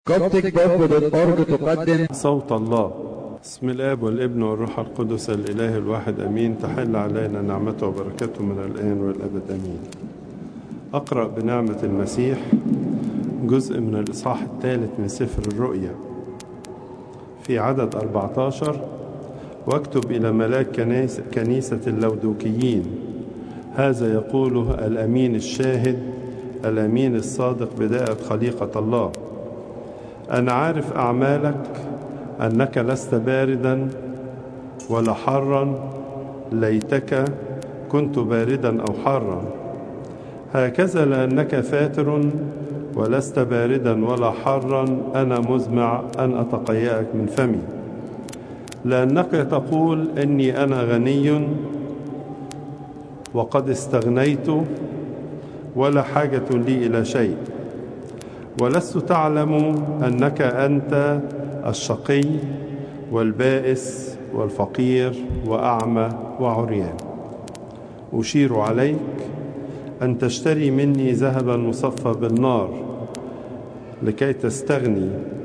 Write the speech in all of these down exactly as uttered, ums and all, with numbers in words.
كوبتك باب دوت أورج تقدم صوت الله. بسم الآب والابن والروح القدس الإله الواحد أمين. تحل علينا نعمته وبركاته من الآن والأبد أمين. أقرأ بنعمة المسيح جزء من الإصحاح الثالث من سفر الرؤيا في عدد أربعة عشر: واكتب إلى ملاك كنيسة اللودوكيين، هذا يقوله الأمين الشاهد الأمين الصادق بداية خليقة الله. أنا عارف أعمالك، أنك لست باردا ولا حارا، ليتك كنت باردا أو حارا. هكذا لأنك فاتر ولست باردا ولا حارا، أنا مزمع أن أتقيأك من فمي. لأنك تقول إني أنا غني وقد استغنيت ولا حاجة لي إلى شيء، ولست تعلم أنك أنت الشقي والبائس والفقير وأعمى وعريان. أشير عليك أن تشتري مني ذهبا مصفى بالنار لكي تستغني،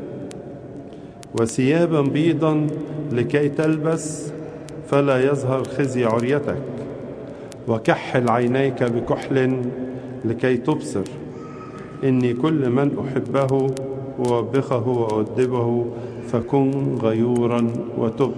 وثيابا بيضا لكي تلبس فلا يظهر خزي عريتك، وكحل عينيك بكحل لكي تبصر. إني كل من أحبه وأوبخه وأؤدبه، فكن غيورا وتب.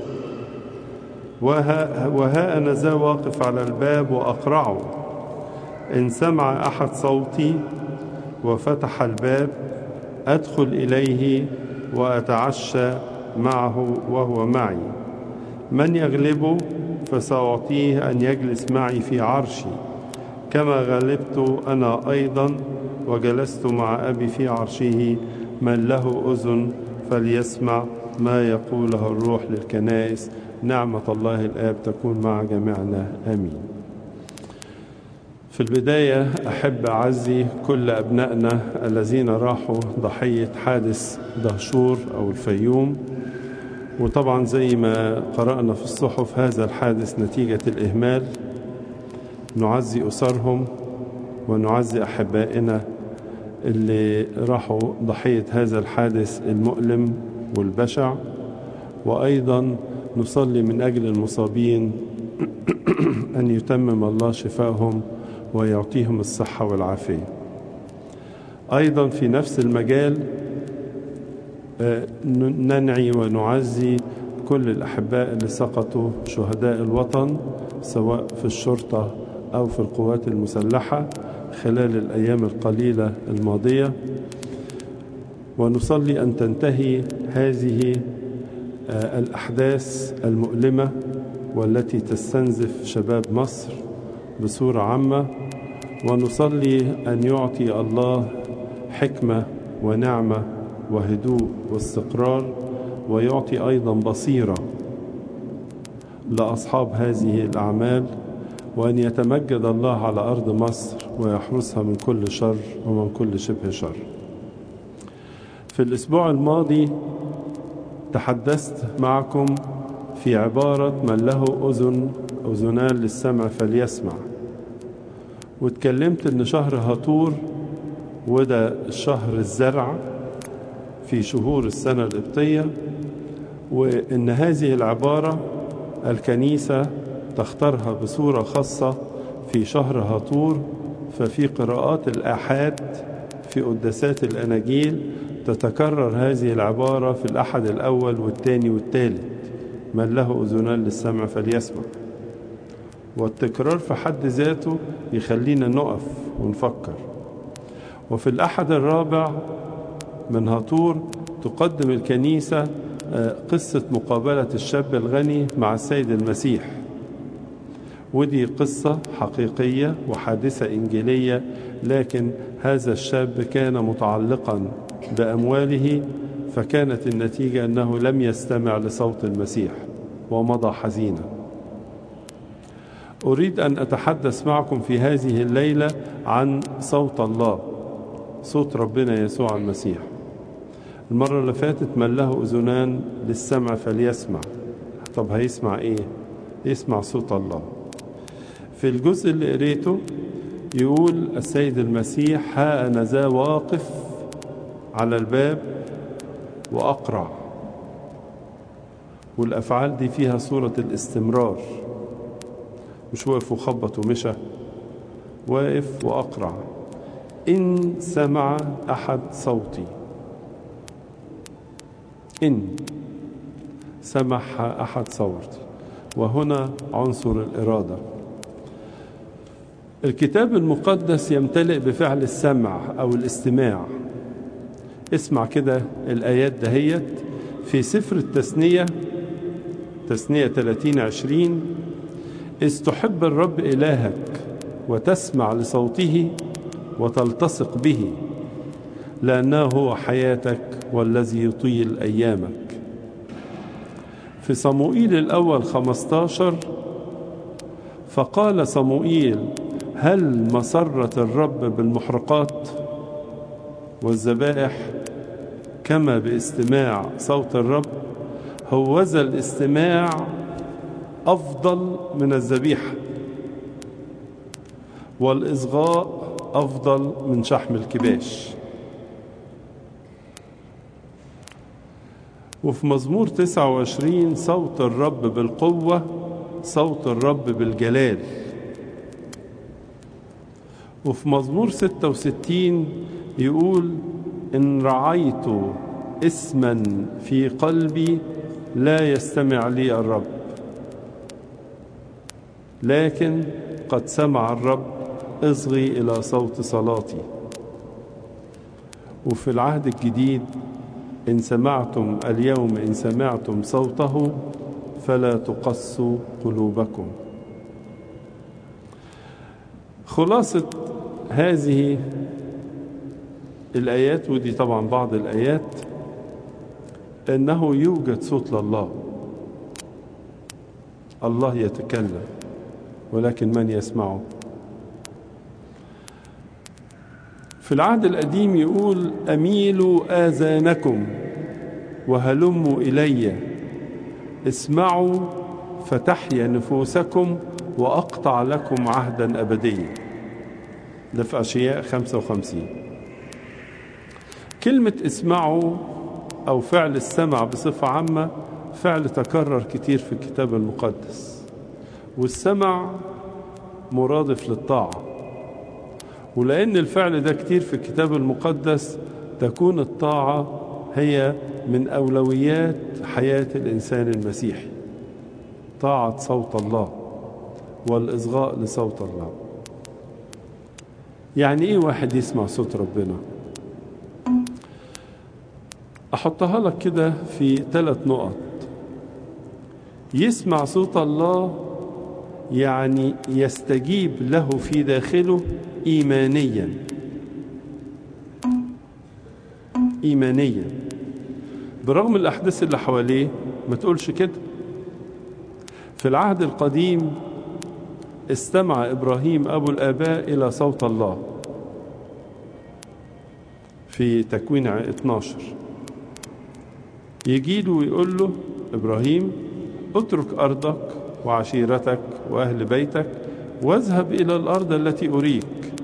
وها, وها أنا ذا واقف على الباب وأقرعه، إن سمع أحد صوتي وفتح الباب أدخل إليه وأتعشى معه وهو معي. من يغلبه فسأعطيه أن يجلس معي في عرشي، كما غلبت أنا أيضا وجلست مع أبي في عرشه. من له أذن فليسمع ما يقوله الروح للكنائس. نعمة الله الآب تكون مع جميعنا آمين. في البداية أحب أعزي كل أبنائنا الذين راحوا ضحية حادث دهشور أو الفيوم. وطبعا زي ما قرأنا في الصحف هذا الحادث نتيجة الإهمال. نعزي أسرهم ونعزي أحبائنا اللي راحوا ضحية هذا الحادث المؤلم والبشع، وأيضا نصلي من أجل المصابين أن يتمم الله شفاءهم ويعطيهم الصحة والعافية. أيضا في نفس المجال ننعي ونعزي كل الأحباء اللي سقطوا شهداء الوطن سواء في الشرطة أو في القوات المسلحة خلال الأيام القليلة الماضية. ونصلي أن تنتهي هذه الأحداث المؤلمة والتي تستنزف شباب مصر بصورة عامة. ونصلي أن يعطي الله حكمة ونعمة وهدوء واستقرار، ويعطي أيضا بصيرة لأصحاب هذه الأعمال، وأن يتمجد الله على أرض مصر ويحرسها من كل شر ومن كل شبه شر. في الأسبوع الماضي تحدثت معكم في عبارة من له أذن أذنان للسمع فليسمع، واتكلمت أن شهر هطور وده شهر الزرع في شهور السنة القبطية، وأن هذه العبارة الكنيسة تختارها بصورة خاصة في شهر هطور. ففي قراءات الآحاد في قداسات الأناجيل تتكرر هذه العبارة في الأحد الأول والثاني والثالث: من له أذنان للسمع فليسمع. والتكرار في حد ذاته يخلينا نقف ونفكر. وفي الأحد الرابع من هطور تقدم الكنيسة قصة مقابلة الشاب الغني مع السيد المسيح، ودي قصة حقيقية وحادثة إنجيلية، لكن هذا الشاب كان متعلقا بأمواله، فكانت النتيجة أنه لم يستمع لصوت المسيح ومضى حزينا. أريد أن أتحدث معكم في هذه الليلة عن صوت الله، صوت ربنا يسوع المسيح. المرة اللي فاتت من له أذنان للسمع فليسمع. طب هيسمع إيه؟ يسمع صوت الله. في الجزء اللي قريته يقول السيد المسيح: ها أنا ذا واقف على الباب وأقرع. والأفعال دي فيها صورة الاستمرار، مش واقف وخبط ومشى، واقف وأقرع. إن سمع أحد صوتي، إن سمع أحد صوتي، وهنا عنصر الإرادة. الكتاب المقدس يمتلئ بفعل السمع أو الاستماع. اسمع كده الآيات دهيت في سفر التثنية، تثنية ثلاثين عشرين: إذ تحب الرب إلهك وتسمع لصوته وتلتصق به، لأنه هو حياتك والذي يطيل أيامك. في صموئيل الأول خمسة عشر: فقال صموئيل: هل مسرت الرب بالمحرقات والذبائح كما باستماع صوت الرب؟ هوذا الاستماع أفضل من الذبيحة، والإصغاء أفضل من شحم الكباش. وفي مزمور تسعة وعشرين: صوت الرب بالقوة، صوت الرب بالجلال. وفي مزمور ستة وستين يقول: إن رعيت اسما في قلبي لا يستمع لي الرب، لكن قد سمع الرب اصغي إلى صوت صلاتي. وفي العهد الجديد: إن سمعتم اليوم إن سمعتم صوته فلا تقسوا قلوبكم. خلاصة هذه الآيات، ودي طبعا بعض الآيات، أنه يوجد صوت لله. الله يتكلم، ولكن من يسمعه؟ في العهد القديم يقول: أميلوا آذانكم وهلموا إلي، اسمعوا فتحيا نفوسكم وأقطع لكم عهدا أبديا. ده في أشعياء خمسة وخمسين. كلمة اسمعوا أو فعل السمع بصفة عامة فعل تكرر كتير في الكتاب المقدس، والسمع مرادف للطاعة. ولأن الفعل ده كتير في الكتاب المقدس تكون الطاعة هي من أولويات حياة الإنسان المسيحي، طاعة صوت الله والإصغاء لصوت الله. يعني إيه واحد يسمع صوت ربنا؟ أحطها لك كده في ثلاث نقط. يسمع صوت الله يعني يستجيب له في داخله إيمانيا، إيمانيا برغم الأحداث اللي حواليه ما تقولش كده. في العهد القديم استمع إبراهيم أبو الآباء إلى صوت الله في تكوين اثناشر. يجيله ويقول له: إبراهيم اترك أرضك وعشيرتك وأهل بيتك واذهب إلى الأرض التي أريك.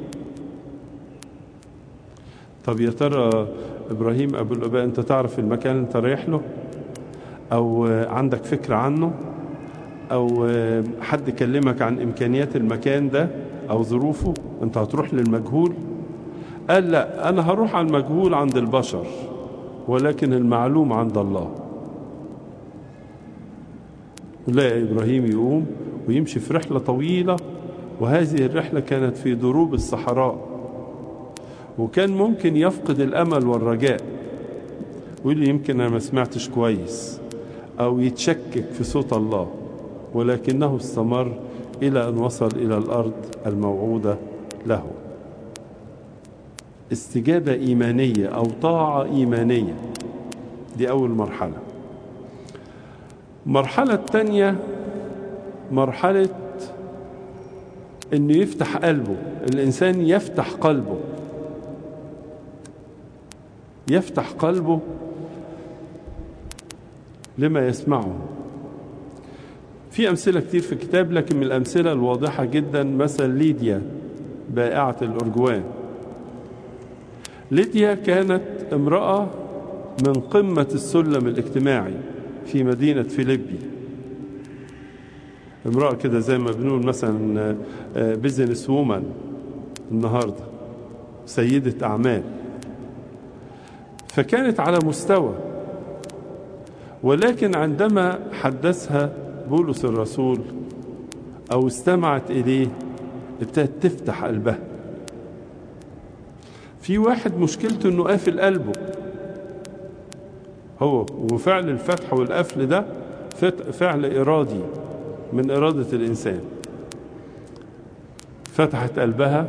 طب يا ترى إبراهيم أبو الآباء أنت تعرف المكان اللي أنت رايح له، أو عندك فكرة عنه، أو حد كلمك عن إمكانيات المكان ده أو ظروفه؟ أنت هتروح للمجهول؟ قال: لا، أنا هروح على المجهول عند البشر، ولكن المعلوم عند الله. لا، إبراهيم يقوم ويمشي في رحلة طويلة، وهذه الرحلة كانت في دروب الصحراء، وكان ممكن يفقد الأمل والرجاء ويقول يمكن أنا ما سمعتش كويس، أو يتشكك في صوت الله، ولكنه استمر إلى أن وصل إلى الأرض الموعودة له. استجابة إيمانية أو طاعة إيمانية، دي أول مرحلة. المرحلة الثانية مرحلة إنه يفتح قلبه، الإنسان يفتح قلبه يفتح قلبه لما يسمعه. في أمثلة كتير في الكتاب، لكن من الأمثلة الواضحة جدا مثل ليديا بائعة الأرجوان. ليديا كانت امرأة من قمة السلم الاجتماعي في مدينة فيليبي. امرأة كده زي ما بنقول مثلا بيزنس وومن النهاردة، سيدة أعمال، فكانت على مستوى. ولكن عندما حدثها بولس الرسول أو استمعت إليه ابتدت تفتح قلبها. في واحد مشكلته إنه قافل قلبه هو، وفعل الفتح والقفل ده فعل إرادي من إرادة الإنسان. فتحت قلبها،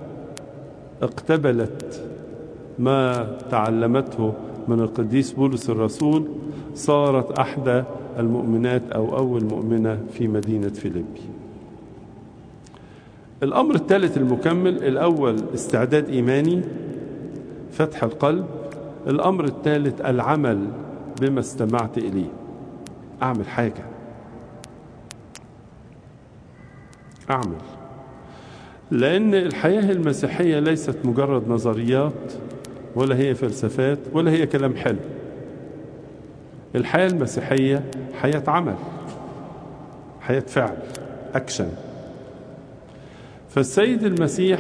اقتبلت ما تعلمته من القديس بولس الرسول، صارت أحدى المؤمنات أو أول مؤمنة في مدينة فيليبي. الأمر الثالث المكمل، الأول استعداد إيماني، فتح القلب. الأمر الثالث العمل بما استمعت إليه، أعمل حاجة، أعمل. لأن الحياة المسيحية ليست مجرد نظريات ولا هي فلسفات ولا هي كلام حلو. الحياة المسيحية حياة عمل، حياة فعل، أكشن. فالسيد المسيح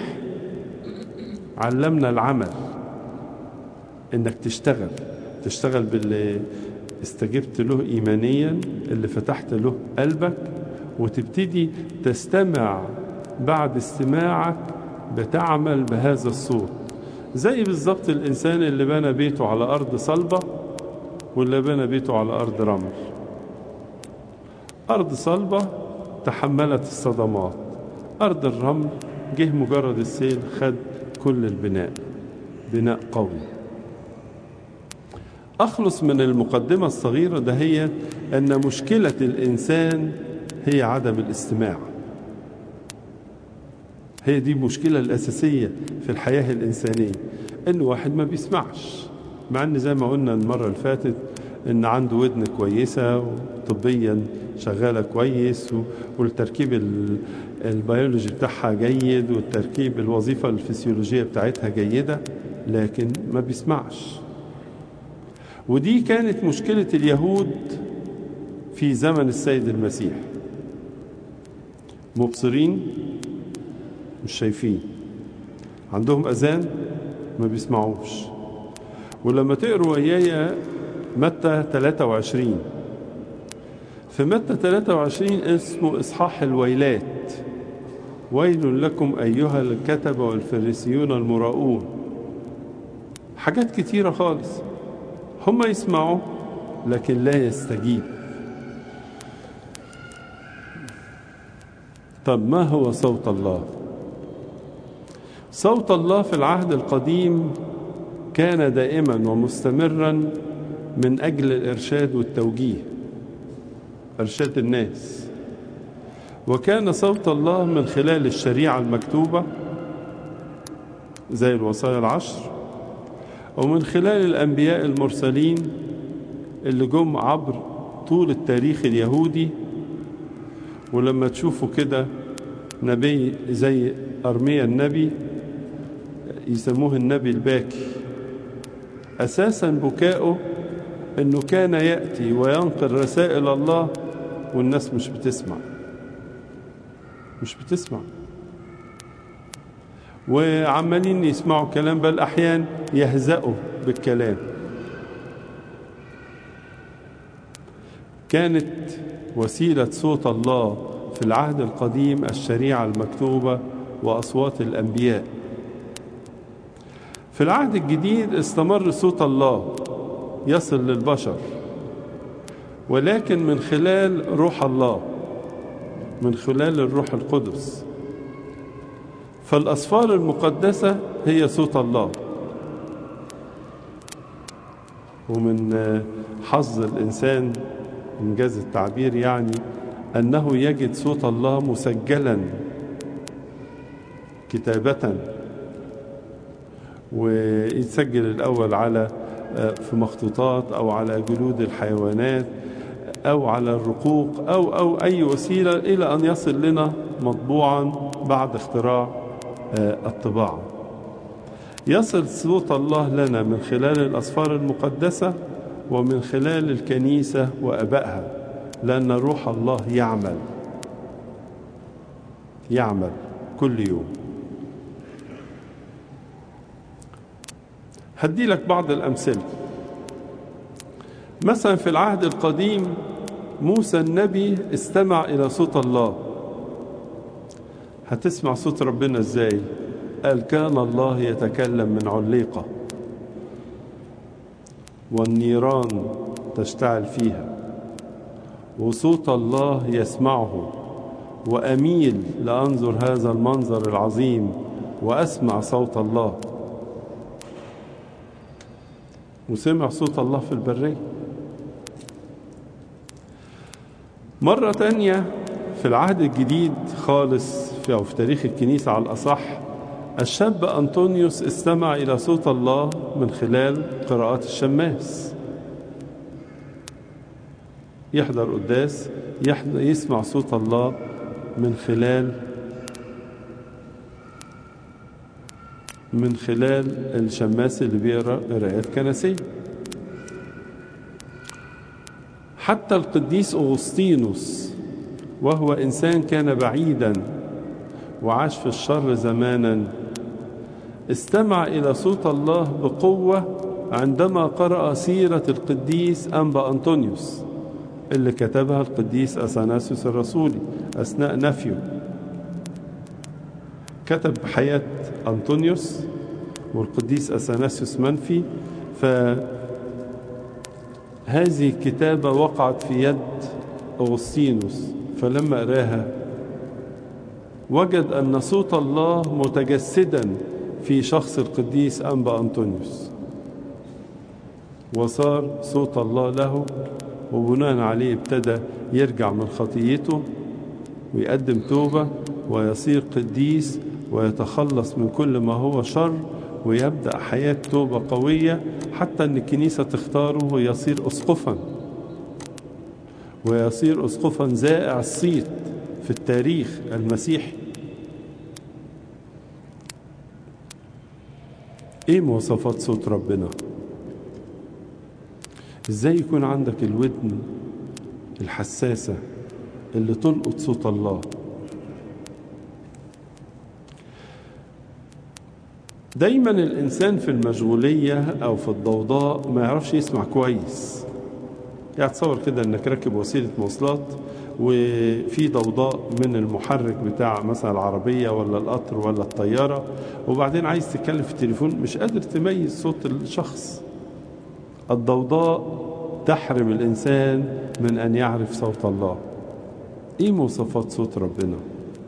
علمنا العمل، إنك تشتغل تشتغل باللي استجبت له إيمانيا، اللي فتحت له قلبك، وتبتدي تستمع. بعد استماعك بتعمل بهذا الصوت، زي بالضبط الإنسان اللي بنى بيته على أرض صلبة واللي بنى بيته على أرض رمل. أرض صلبة تحملت الصدمات، أرض الرمل جه مجرد السيل خد كل البناء، بناء قوي. أخلص من المقدمة الصغيرة ده، هي أن مشكلة الإنسان هي عدم الاستماع. هي دي المشكلة الأساسية في الحياة الإنسانية، إن واحد ما بيسمعش، مع أن زي ما قلنا المرة اللي فاتت إن عنده ودن كويسة وطبيا شغالة كويس، والتركيب البيولوجي بتاعها جيد، والتركيب الوظيفة الفسيولوجية بتاعتها جيدة، لكن ما بيسمعش. ودي كانت مشكلة اليهود في زمن السيد المسيح، مبصرين مش شايفين، عندهم أذان ما بيسمعوش. ولما تقروا ويايا متى ثلاثة وعشرين، في متى ثلاثة وعشرين اسمه إصحاح الويلات، ويل لكم أيها الكتبة والفريسيون المراؤون. حاجات كتيرة خالص، هم يسمعوا لكن لا يستجيب. طب ما هو صوت الله؟ صوت الله في العهد القديم كان دائما ومستمرا من أجل الإرشاد والتوجيه، إرشاد الناس. وكان صوت الله من خلال الشريعة المكتوبة زي الوصايا العشر، ومن خلال الأنبياء المرسلين اللي جم عبر طول التاريخ اليهودي. ولما تشوفوا كده نبي زي أرميا النبي يسموه النبي الباكي، أساسا بكاؤه أنه كان يأتي وينقل رسائل الله والناس مش بتسمع مش بتسمع وعمالين يسمعوا كلام، بل أحيان يهزأوا بالكلام. كانت وسيلة صوت الله في العهد القديم الشريعة المكتوبة وأصوات الأنبياء. في العهد الجديد استمر صوت الله يصل للبشر، ولكن من خلال روح الله، من خلال الروح القدس. فالأسفار المقدسة هي صوت الله. ومن حظ الإنسان إنجاز التعبير يعني أنه يجد صوت الله مسجلا كتابة، ويتسجل الأول على في مخطوطات أو على جلود الحيوانات أو على الرقوق أو أو أي وسيلة، إلى أن يصل لنا مطبوعا بعد اختراع الطباعة. يصل صوت الله لنا من خلال الأسفار المقدسة ومن خلال الكنيسة وأبائها، لأن روح الله يعمل يعمل كل يوم. هدي لك بعض الأمثلة. مثلا في العهد القديم موسى النبي استمع إلى صوت الله. هتسمع صوت ربنا ازاي؟ قال كان الله يتكلم من عليقة والنيران تشتعل فيها، وصوت الله يسمعه، وأميل لأنظر هذا المنظر العظيم وأسمع صوت الله. وسمع صوت الله في البرية. مرة تانية في العهد الجديد خالص في أو في تاريخ الكنيسة على الأصح، الشاب أنطونيوس استمع إلى صوت الله من خلال قراءات الشماس. يحضر قداس يحضر يسمع صوت الله من خلال من خلال الشماس اللي بيقرأ قراءات كنسية. حتى القديس أغسطينوس وهو إنسان كان بعيدا وعاش في الشر زمانا، استمع إلى صوت الله بقوة عندما قرأ سيرة القديس أنبا أنطونيوس اللي كتبها القديس أثناسيوس الرسولي أثناء نفيه. كتب حياة أنطونيوس والقديس أثناسيوس منفي، فهذه الكتابة وقعت في يد أغسطينوس، فلما قراها وجد أن صوت الله متجسدا في شخص القديس أنبا أنطونيوس، وصار صوت الله له، وبناء عليه ابتدى يرجع من خطيته ويقدم توبة ويصير قديس ويتخلص من كل ما هو شر، ويبدأ حياة توبة قوية حتى أن الكنيسة تختاره ويصير أسقفا، ويصير أسقفا زائع الصيت في التاريخ المسيحي. ايه مواصفات صوت ربنا؟ ازاي يكون عندك الودن الحساسة اللي تلقط صوت الله؟ دايما الإنسان في المشغولية أو في الضوضاء ما يعرفش يسمع كويس. يعني تصور كده أنك راكب وسيلة مواصلات وفي ضوضاء من المحرك بتاع مثلا العربية ولا القطر ولا الطيارة، وبعدين عايز تتكلم في التليفون مش قادر تميز صوت الشخص. الضوضاء تحرم الإنسان من أن يعرف صوت الله. إيه مواصفات صوت ربنا؟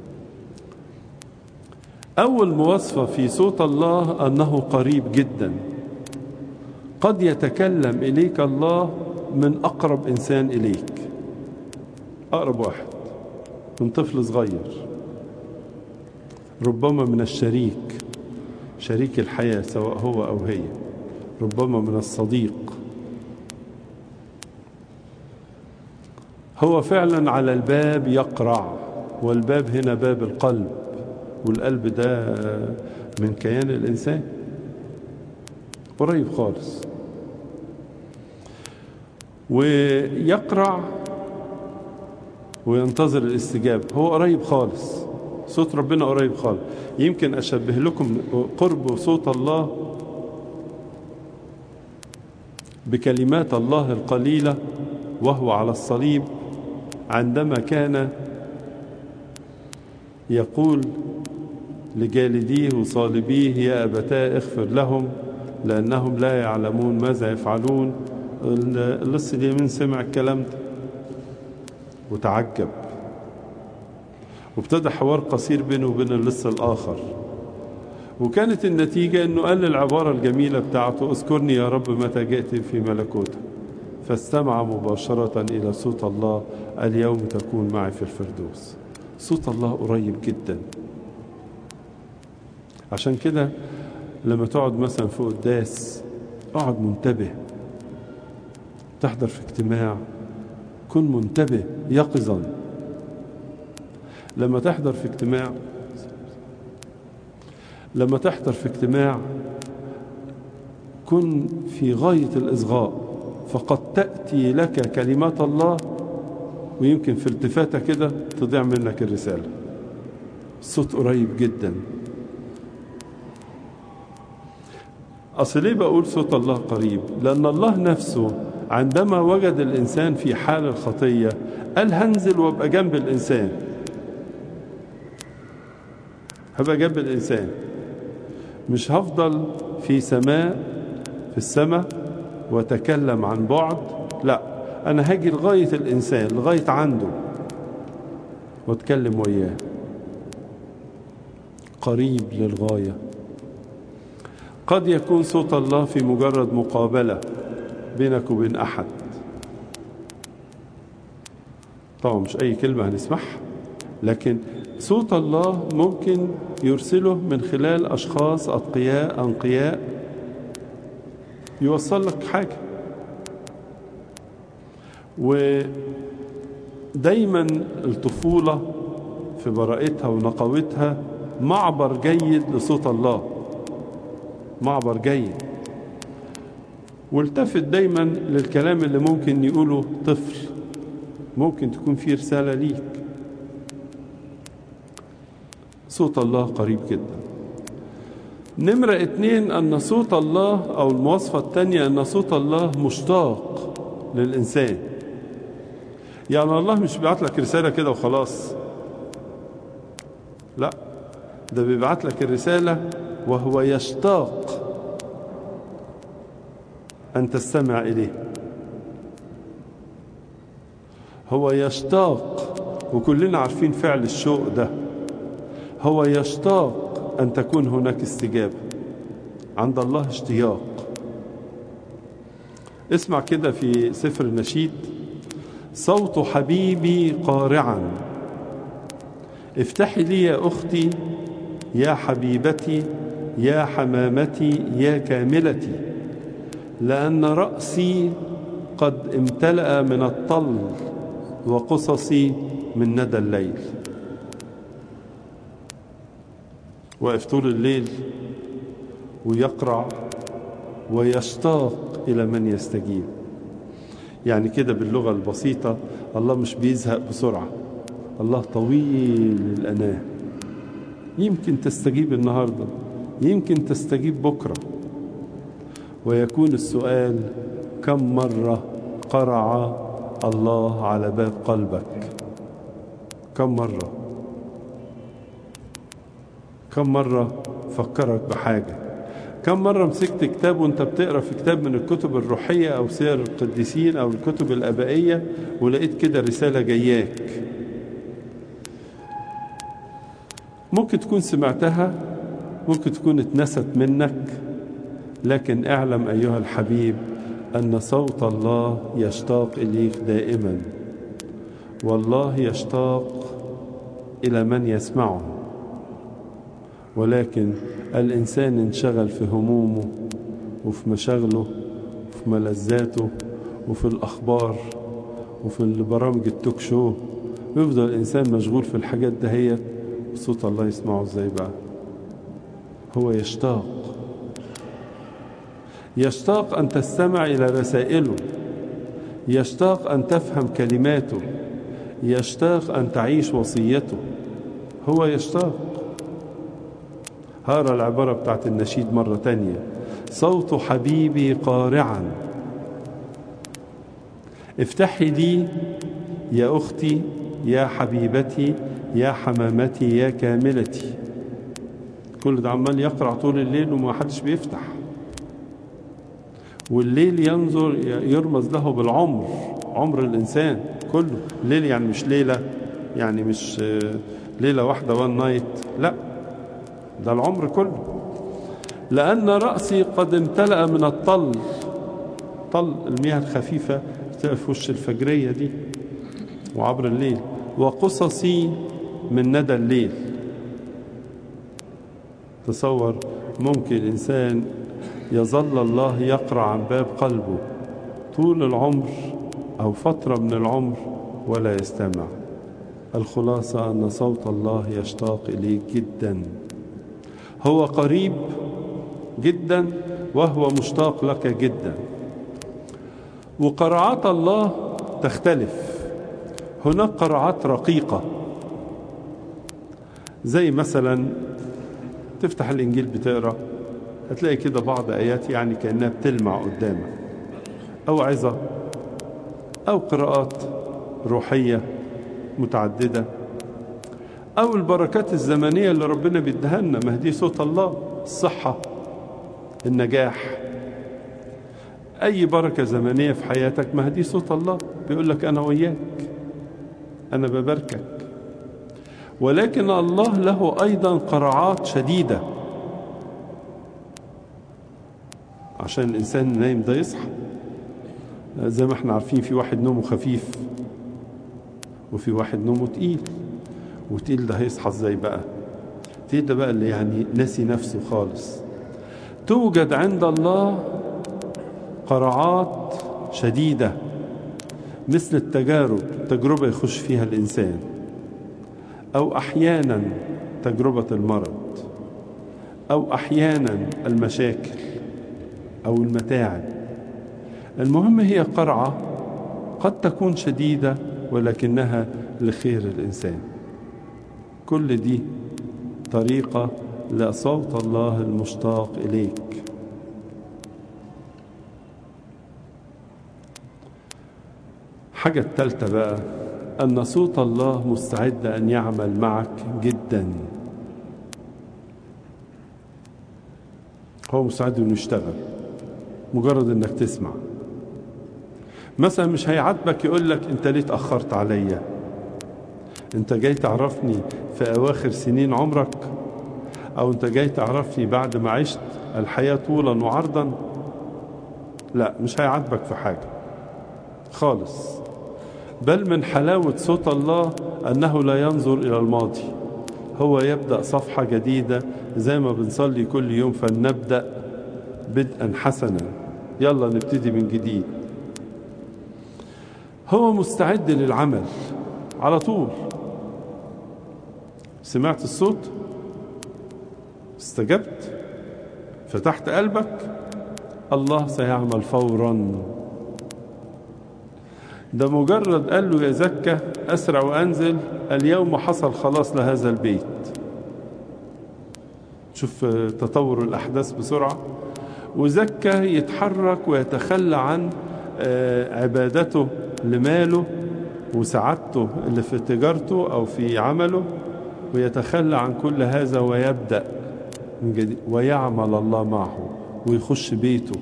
أول مواصفة في صوت الله أنه قريب جدا. قد يتكلم إليك الله من أقرب إنسان إليك، أقرب واحد، من طفل صغير، ربما من الشريك، شريك الحياة سواء هو أو هي، ربما من الصديق. هو فعلا على الباب يقرع، والباب هنا باب القلب، والقلب ده من كيان الإنسان، قريب خالص، ويقرع وينتظر الاستجابة. هو قريب خالص، صوت ربنا قريب خالص. يمكن أشبه لكم قرب صوت الله بكلمات الله القليلة وهو على الصليب، عندما كان يقول لجالديه وصالبيه يا أبتاه اغفر لهم لأنهم لا يعلمون ماذا يفعلون. اللص اليمين سمع الكلام ده وتعجب، وابتدى حوار قصير بينه وبين اللص الآخر، وكانت النتيجة أنه قال العبارة الجميلة بتاعته اذكرني يا رب متى جئت في ملكوتك، فاستمع مباشرة إلى صوت الله اليوم تكون معي في الفردوس. صوت الله قريب جدا. عشان كده لما تقعد مثلا في قداس اقعد منتبه، تحضر في اجتماع كن منتبه يقظا. لما تحضر في اجتماع لما تحضر في اجتماع كن في غاية الإصغاء، فقد تأتي لك كلمات الله ويمكن في التفاتة كده تضيع منك الرسالة. الصوت قريب جدا. أصل ليه بقول صوت الله قريب؟ لأن الله نفسه عندما وجد الإنسان في حال الخطية قال هنزل وابقى جنب الإنسان، هبقى جنب الإنسان، مش هفضل في سماء في السماء وتكلم عن بعد، لا، أنا هاجي لغاية الإنسان، لغاية عنده واتكلم وياه. قريب للغاية. قد يكون صوت الله في مجرد مقابلة بينك وبين أحد، طبعا مش أي كلمة هنسمعها، لكن صوت الله ممكن يرسله من خلال أشخاص أتقياء أنقياء يوصل لك حاجة. ودايما الطفولة في براءتها ونقاوتها معبر جيد لصوت الله، معبر جيد. والتفت دايما للكلام اللي ممكن يقوله طفل، ممكن تكون فيه رسالة ليك. صوت الله قريب جدا. نمرة اتنين، أن صوت الله أو المواصفة التانية أن صوت الله مشتاق للإنسان. يعني الله مش بيبعت لك رسالة كده وخلاص، لا، ده بيبعت لك الرسالة وهو يشتاق أن تستمع إليه. هو يشتاق، وكلنا عارفين فعل الشوق ده. هو يشتاق أن تكون هناك استجابة. عند الله اشتياق. اسمع كده في سفر النشيد: صوت حبيبي قارعا، افتحي لي يا أختي يا حبيبتي يا حمامتي يا كاملتي، لأن رأسي قد امتلأ من الطل وقصصي من ندى الليل. واقف طول الليل ويقرع ويشتاق إلى من يستجيب. يعني كده باللغة البسيطة، الله مش بيزهق بسرعة، الله طويل الأناه. يمكن تستجيب النهاردة، يمكن تستجيب بكرة. ويكون السؤال: كم مرة قرع الله على باب قلبك؟ كم مرة؟ كم مرة فكرك بحاجة؟ كم مرة مسكت كتاب وانت بتقرأ في كتاب من الكتب الروحية أو سير القديسين أو الكتب الآبائية ولقيت كده رسالة جاياك؟ ممكن تكون سمعتها، ممكن تكون اتنست منك، لكن اعلم أيها الحبيب أن صوت الله يشتاق إليك دائما، والله يشتاق إلى من يسمعه. ولكن الإنسان انشغل في همومه وفي مشاغله وفي ملذاته وفي الأخبار وفي البرامج التوك شو، ويفضل الإنسان مشغول في الحاجات دهيت، صوت الله يسمعه ازاي بقى؟ هو يشتاق، يشتاق أن تستمع إلى رسائله، يشتاق أن تفهم كلماته، يشتاق أن تعيش وصيته. هو يشتاق. هارا العبارة بتاعت النشيد مرة تانية: صوت حبيبي قارعا، افتحي لي يا أختي يا حبيبتي يا حمامتي يا كاملتي. كل ده عمال يقرع طول الليل وما حدش بيفتح. والليل ينظر يرمز له بالعمر، عمر الإنسان كله. الليل يعني مش ليلة، يعني مش ليلة واحدة وان نايت، لا، ده العمر كله. لأن رأسي قد امتلأ من الطل، طل المياه الخفيفة في وش الفجرية دي وعبر الليل، وقصصي من ندى الليل. تصور ممكن الإنسان يظل الله يقرع عن باب قلبه طول العمر أو فترة من العمر ولا يستمع. الخلاصة أن صوت الله يشتاق إليك جدا. هو قريب جدا وهو مشتاق لك جدا. وقرعات الله تختلف. هناك قرعات رقيقة، زي مثلا تفتح الإنجيل بتقرأ هتلاقي كده بعض آيات يعني كأنها بتلمع قدامك، أو عظة، أو قراءات روحية متعددة، أو البركات الزمنية اللي ربنا بيديها لنا. ما دي صوت الله، الصحة، النجاح، أي بركة زمنية في حياتك ما دي صوت الله بيقول لك أنا وياك، أنا بباركك. ولكن الله له أيضا قرعات شديدة عشان الإنسان النايم ده يصحى. زي ما احنا عارفين في واحد نومه خفيف وفي واحد نومه تقيل، وتقيل ده هيصحى ازاي بقى؟ تقيل ده بقى اللي يعني ناسي نفسه خالص. توجد عند الله قرعات شديدة مثل التجارب، تجربة يخش فيها الإنسان، أو أحيانا تجربة المرض، أو أحيانا المشاكل أو المتاعب. المهم هي قرعة قد تكون شديدة ولكنها لخير الإنسان. كل دي طريقة لصوت الله المشتاق إليك. حاجة الثالثة بقى أن صوت الله مستعد أن يعمل معك جدا. هو مستعد أن يشتغل، مجرد أنك تسمع. مثلا مش هيعاتبك يقول لك أنت ليه تأخرت عليا، أنت جاي تعرفني في أواخر سنين عمرك، أو أنت جاي تعرفني بعد ما عشت الحياة طولا وعرضا. لا، مش هيعاتبك في حاجة خالص. بل من حلاوة صوت الله أنه لا ينظر إلى الماضي، هو يبدأ صفحة جديدة. زي ما بنصلي كل يوم فلنبدأ بدءا حسنا، يلا نبتدي من جديد. هو مستعد للعمل على طول. سمعت الصوت، استجبت، فتحت قلبك، الله سيعمل فورا. ده مجرد قال له يا زكى أسرع وأنزل، اليوم حصل خلاص لهذا البيت. شوف تطور الأحداث بسرعة. وزكى يتحرك ويتخلى عن عبادته لماله وسعادته اللي في تجارته أو في عمله، ويتخلى عن كل هذا ويبدأ من جديد، ويعمل الله معه ويخش بيته.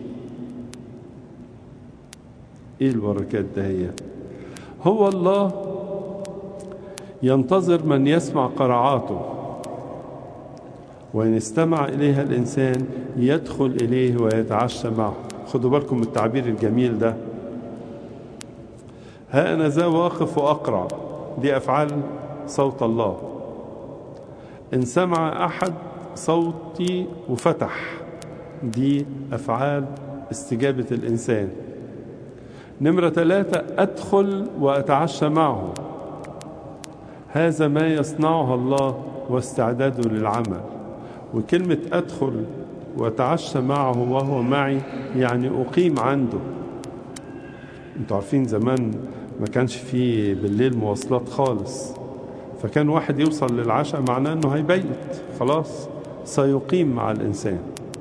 ايه البركات ده؟ هي هو الله ينتظر من يسمع قرعاته، وإن استمع إليها الإنسان يدخل إليه ويتعشى معه. خدوا بالكم من التعبير الجميل ده، ها أنا ذا واقف وأقرع. دي أفعال صوت الله. إن سمع أحد صوتي وفتح، دي أفعال استجابة الإنسان. نمرة ثلاثة، أدخل وأتعشى معه. هذا ما يصنعه الله واستعداده للعمل. وكلمة أدخل وأتعشى معه وهو معي يعني أقيم عنده. انتوا عارفين زمان ما كانش فيه بالليل مواصلات خالص، فكان واحد يوصل للعشاء معناه أنه هيبيت خلاص، سيقيم مع الإنسان،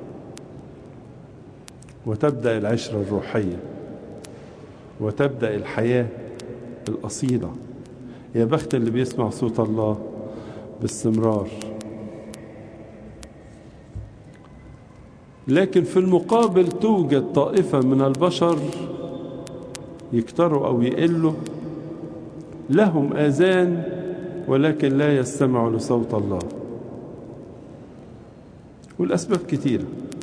وتبدأ العشرة الروحية وتبدأ الحياة الأصيلة. يا بخت اللي بيسمع صوت الله باستمرار. لكن في المقابل توجد طائفة من البشر يكتروا أو يقلوا، لهم آذان ولكن لا يستمعوا لصوت الله. والأسباب كتيرة.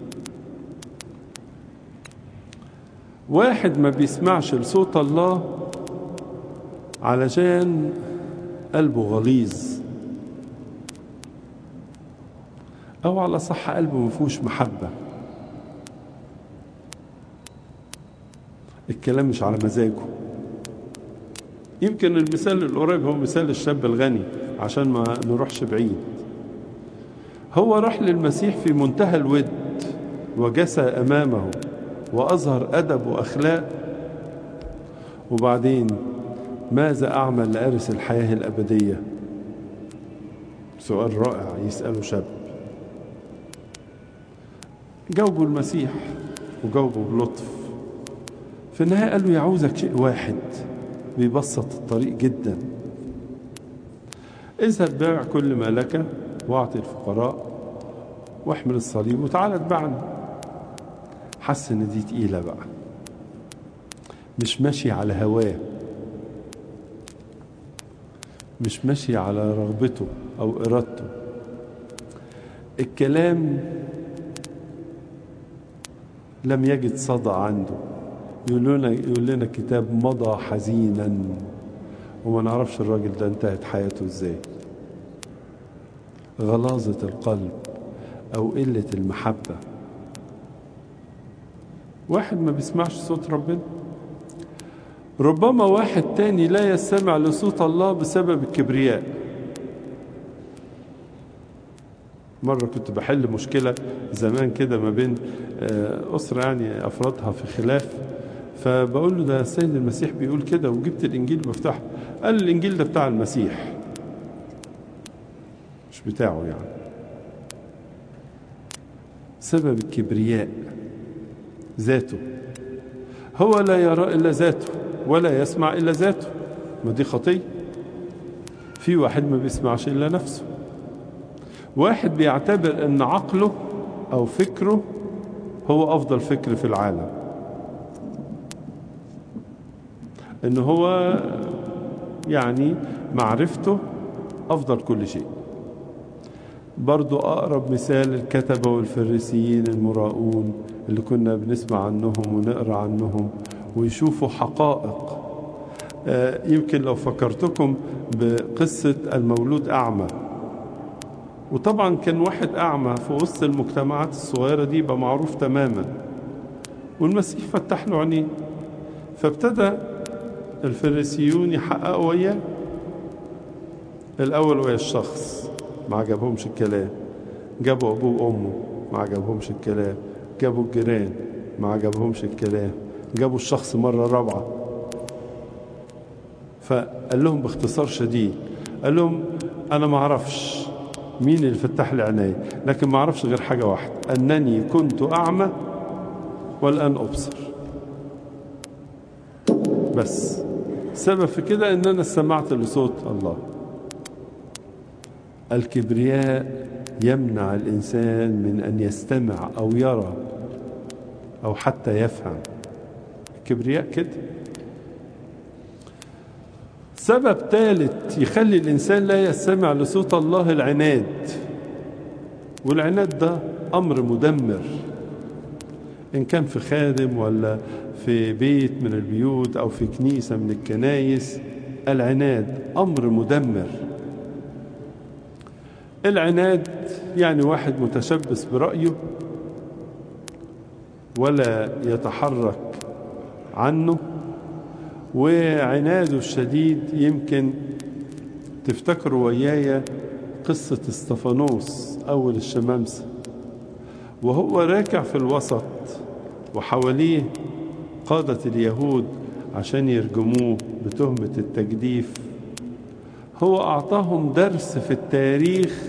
واحد ما بيسمعش لصوت الله علشان قلبه غليظ، أو على صح قلبه مفهوش محبة، الكلام مش على مزاجه. يمكن المثال القريب هو مثال الشاب الغني عشان ما نروحش بعيد. هو راح للمسيح في منتهى الود، وجسى أمامه وأظهر أدب وأخلاق. وبعدين ماذا أعمل لأرث الحياة الأبدية؟ سؤال رائع يسأله شاب. جاوبوا المسيح وجاوبوا بلطف. في النهاية قال له يعوزك شيء واحد بيبسط الطريق جدا: اذهب بيع كل ما لك واعطي الفقراء واحمل الصليب وتعالى اتبعني. حس ان دي تقيلة بقى، مش ماشي على هواه، مش ماشي على رغبته او ارادته. الكلام لم يجد صدى عنده. يقول لنا يقول لنا الكتاب مضى حزينا، وما نعرفش الراجل ده انتهت حياته ازاي. غلاظة القلب او قلة المحبة. واحد ما بيسمعش صوت ربنا. ربما واحد تاني لا يستمع لصوت الله بسبب الكبرياء. مرة كنت بحل مشكلة زمان كده ما بين أسرة يعني أفرادها في خلاف، فبقول له ده السيد المسيح بيقول كده، وجبت الإنجيل بفتحه. قال الإنجيل ده بتاع المسيح مش بتاعه. يعني سبب الكبرياء ذاته. هو لا يرى إلا ذاته ولا يسمع إلا ذاته. ما دي خطية. في واحد ما بيسمعش إلا نفسه. واحد بيعتبر أن عقله أو فكره هو أفضل فكر في العالم، أنه هو يعني معرفته أفضل كل شيء. برضو أقرب مثال الكتبة والفريسيين المراؤون اللي كنا بنسمع عنهم ونقرأ عنهم ويشوفوا حقائق. يمكن لو فكرتكم بقصة المولود أعمى، وطبعا كان واحد أعمى في وسط المجتمعات الصغيرة دي يبقى معروف تماما، والمسيح فتح له عينيه، فابتدى الفريسيون يحققوا وياه. الأول ويا الشخص ما عجبهمش الكلام، جابوا أبوه وأمه ما عجبهمش الكلام، جابوا الجيران ما عجبهمش الكلام، جابوا الشخص مرة رابعة. فقال لهم باختصار شديد، قال لهم أنا ما أعرفش مين اللي فتح لي عيني، لكن ما أعرفش غير حاجة واحدة، أنني كنت أعمى والآن أبصر. بس سبب في كده أن أنا استمعت لصوت الله. الكبرياء يمنع الإنسان من أن يستمع أو يرى أو حتى يفهم. الكبرياء كده. سبب ثالث يخلي الإنسان لا يستمع لصوت الله: العناد. والعناد ده أمر مدمر، إن كان في خادم ولا في بيت من البيوت أو في كنيسة من الكنايس. العناد أمر مدمر. العناد يعني واحد متشبث برأيه ولا يتحرك عنه، وعناده الشديد يمكن تفتكروا ويايا قصة استفانوس أول الشمامسة، وهو راكع في الوسط وحواليه قادة اليهود عشان يرجموه بتهمة التجديف. هو أعطاهم درس في التاريخ،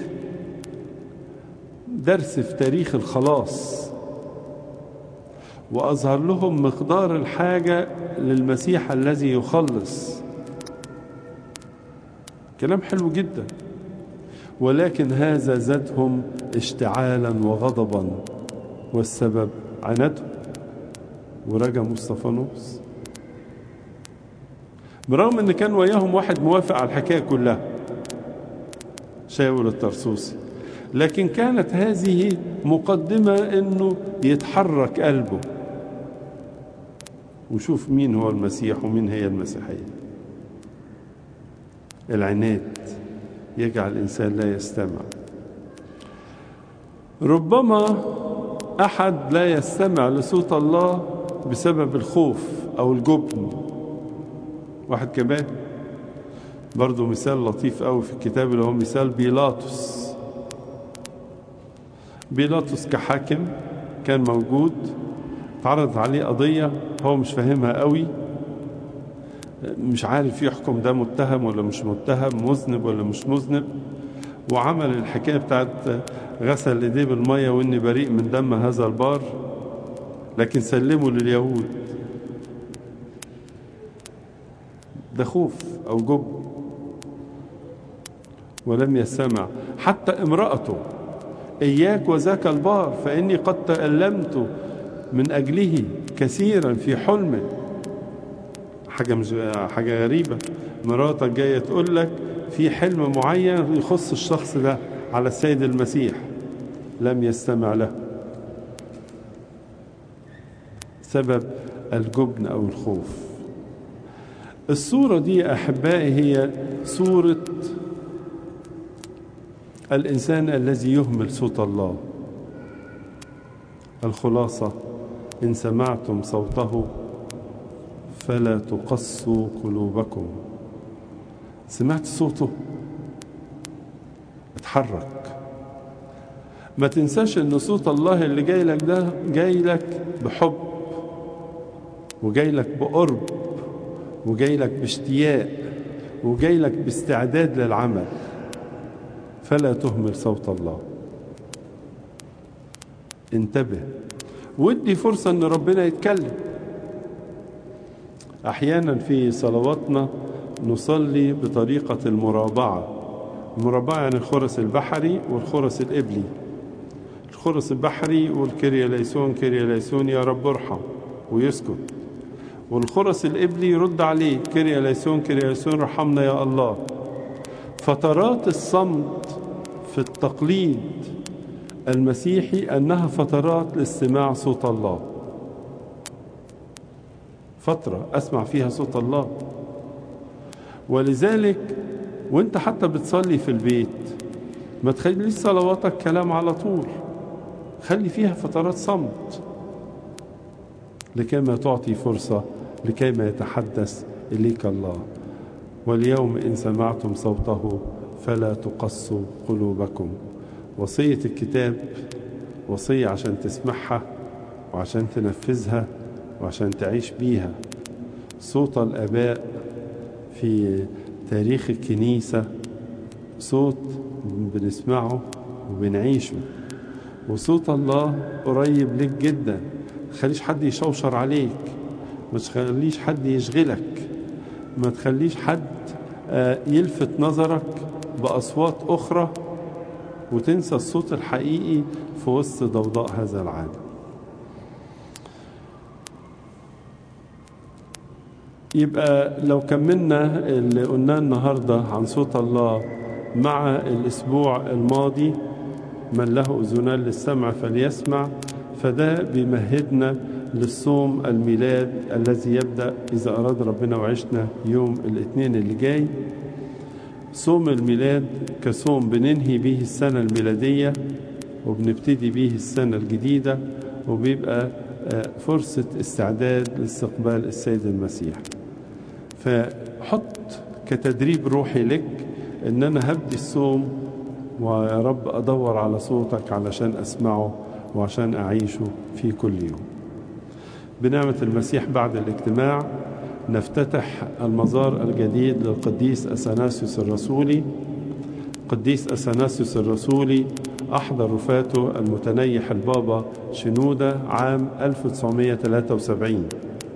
درس في تاريخ الخلاص، وأظهر لهم مقدار الحاجة للمسيح الذي يخلص. كلام حلو جدا، ولكن هذا زادهم اشتعالا وغضبا، والسبب عنادهم ورجموا استفانوس، برغم ان كان وياهم واحد موافق على الحكاية كلها، شاول الطرسوسي، لكن كانت هذه مقدمة انه يتحرك قلبه وشوف مين هو المسيح ومين هي المسيحية. العناد يجعل الإنسان لا يستمع. ربما أحد لا يستمع لصوت الله بسبب الخوف أو الجبن. واحد كمان برضو مثال لطيف قوي في الكتاب اللي هو مثال بيلاطس. بيلاطس كحاكم كان موجود، اتعرضت عليه قضية هو مش فاهمها قوي، مش عارف يحكم ده متهم ولا مش متهم، مذنب ولا مش مذنب، وعمل الحكاية بتاعت غسل ايديه بالمية واني بريء من دم هذا البار، لكن سلمه لليهود. ده خوف او جبن، ولم يستمع. حتى امرأته: إياك وذاك البار فإني قد تألمت من أجله كثيرا في حلم. حاجة مش حاجة غريبة، مراتك جاية تقول لك في حلم معين يخص الشخص ده على السيد المسيح، لم يستمع له. سبب الجبن أو الخوف. الصورة دي أحبائي هي صورة الإنسان الذي يهمل صوت الله. الخلاصة: إن سمعتم صوته فلا تقسوا قلوبكم. سمعت صوته؟ اتحرك. ما تنساش ان صوت الله اللي جاي لك ده جاي لك بحب، وجاي لك بقرب، وجاي لك باشتياق، وجاي لك باستعداد للعمل. فلا تهمل صوت الله. انتبه ودي فرصة ان ربنا يتكلم. احيانا في صلواتنا نصلي بطريقة المرابعة. المرابعة يعني الخرس البحري والخرس الإبلي. الخرس البحري يقول كيريا ليسون كيريا ليسون يا رب ارحم ويسكت، والخرس الإبلي يرد عليه كيريا ليسون كيريا ليسون رحمنا يا الله. فترات الصمت في التقليد المسيحي أنها فترات لاستماع صوت الله، فترة أسمع فيها صوت الله. ولذلك وانت حتى بتصلي في البيت ما تخليش صلواتك كلام على طول، خلي فيها فترات صمت لكيما تعطي فرصة لكيما يتحدث إليك الله. واليوم إن سمعتم صوته فلا تقسوا قلوبكم. وصية الكتاب وصية عشان تسمعها وعشان تنفذها وعشان تعيش بيها. صوت الآباء في تاريخ الكنيسة صوت بنسمعه وبنعيشه، وصوت الله قريب لك جدا. ما تخليش حد يشوشر عليك، ما تخليش حد يشغلك، ما تخليش حد يلفت نظرك بأصوات أخرى وتنسى الصوت الحقيقي في وسط ضوضاء هذا العالم. يبقى لو كملنا اللي قلناه النهاردة عن صوت الله مع الأسبوع الماضي من له أذنان للسمع فليسمع، فده بيمهدنا للصوم الميلاد الذي يبدأ إذا أراد ربنا وعشنا يوم الاثنين اللي جاي. صوم الميلاد كصوم بننهي به السنة الميلادية وبنبتدي به السنة الجديدة، وبيبقى فرصة استعداد لاستقبال السيد المسيح. فحط كتدريب روحي لك ان انا هبدي الصوم ويا رب ادور على صوتك علشان اسمعه وعشان اعيشه في كل يوم. بنعمة المسيح بعد الاجتماع نفتتح المزار الجديد للقديس أثناسيوس الرسولي. قديس أثناسيوس الرسولي أحضر وفاته المتنيح البابا شنودة عام ألف وتسعمائة وثلاثة وسبعين.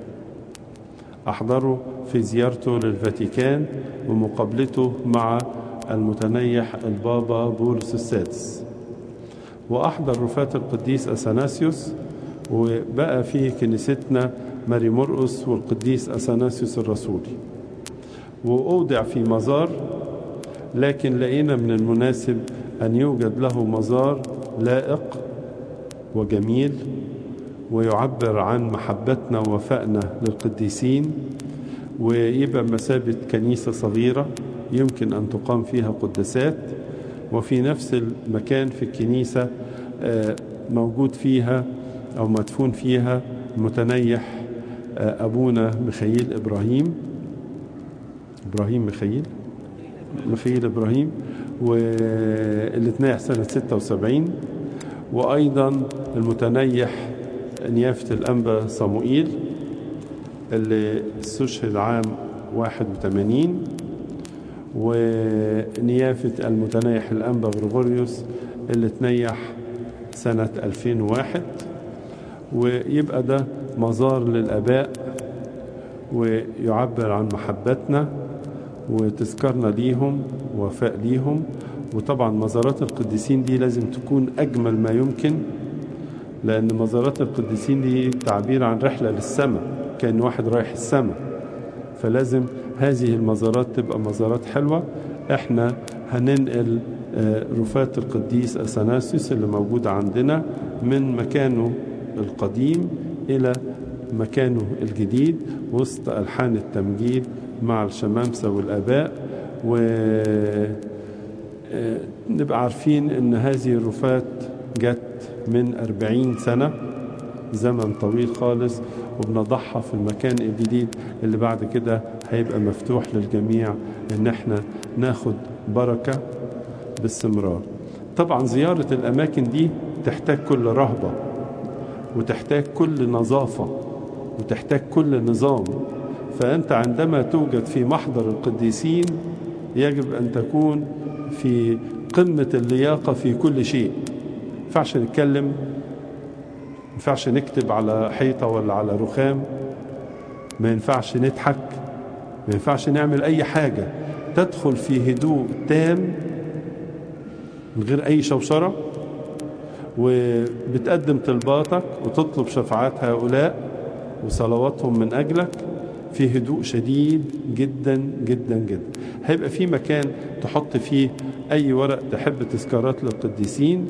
أحضره في زيارته للفاتيكان ومقابلته مع المتنيح البابا بولس السادس. وأحضر وفاة القديس أثناسيوس، وبقى في كنيستنا ماري مرقس والقديس أثناسيوس الرسولي، وأودع في مزار. لكن لقينا من المناسب أن يوجد له مزار لائق وجميل ويعبر عن محبتنا ووفائنا للقديسين، ويبقى مثابة كنيسة صغيرة يمكن أن تقام فيها قداسات، وفي نفس المكان في الكنيسة موجود فيها أو مدفون فيها متنيح أبونا ميخائيل إبراهيم إبراهيم ميخائيل ميخائيل إبراهيم، واللي اتنيح سنة ستة وسبعين. وأيضا المتنيح نيافة الأنبا صموئيل اللي استشهد عام واحد وثمانين، ونيافة المتنيح الأنبا غريغوريوس اللي تنيح سنة ألفين وواحد. ويبقى ده مزار للآباء ويعبر عن محبتنا وتذكرنا ليهم ووفاء ليهم. وطبعا مزارات القديسين دي لازم تكون أجمل ما يمكن، لأن مزارات القديسين دي تعبير عن رحلة للسماء، كأن واحد رايح السماء، فلازم هذه المزارات تبقى مزارات حلوة. احنا هننقل رفاة القديس أثناسيوس اللي موجود عندنا من مكانه القديم إلى مكانه الجديد وسط ألحان التمجيد مع الشمامسة والآباء. ونبقى عارفين أن هذه الرفاة جت من أربعين سنة، زمن طويل خالص، وبنضعها في المكان الجديد اللي بعد كده هيبقى مفتوح للجميع ان احنا ناخد بركة باستمرار. طبعا زيارة الاماكن دي تحتاج كل رهبة، وتحتاج كل نظافة، وتحتاج كل نظام. فانت عندما توجد في محضر القديسين يجب ان تكون في قمة اللياقة في كل شيء. ما ينفعش نتكلم، ما ينفعش نكتب على حيطة ولا على رخام، ما ينفعش نضحك، ما ينفعش نعمل أي حاجة. تدخل في هدوء تام من غير أي شوشرة، وبتقدم طلباتك وتطلب شفاعات هؤلاء وصلواتهم من أجلك في هدوء شديد جدا جدا جدا. هيبقى في مكان تحط فيه أي ورق تحب تذكارات للقديسين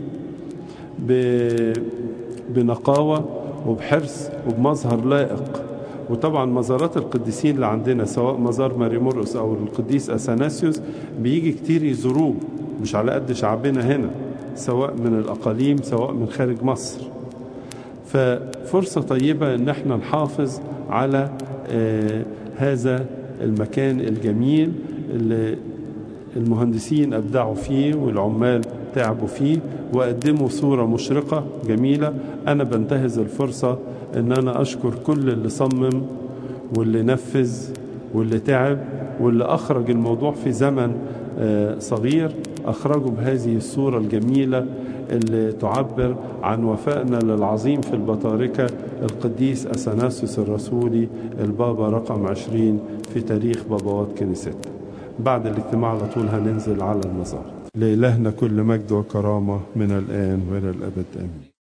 بنقاوة وبحرص وبمظهر لائق. وطبعا مزارات القديسين اللي عندنا سواء مزار ماري مرقس أو القديس أثناسيوس بيجي كتير يزوروه، مش على قد شعبنا هنا، سواء من الأقاليم سواء من خارج مصر. ففرصة طيبة ان احنا نحافظ على آه هذا المكان الجميل اللي المهندسين أبدعوا فيه والعمال تعبوا فيه وقدموا صورة مشرقة جميلة. أنا بنتهز الفرصة أن أنا أشكر كل اللي صمم واللي نفذ واللي تعب واللي أخرج الموضوع في زمن صغير، أخرجوا بهذه الصورة الجميلة اللي تعبر عن وفائنا للعظيم في البطاركة القديس أثناسيوس الرسولي البابا رقم عشرين في تاريخ بابوات كنيستنا. بعد الاجتماع على طول هننزل على المزار. لإلهنا كل مجد وكرامة من الآن وإلى الأبد آمين.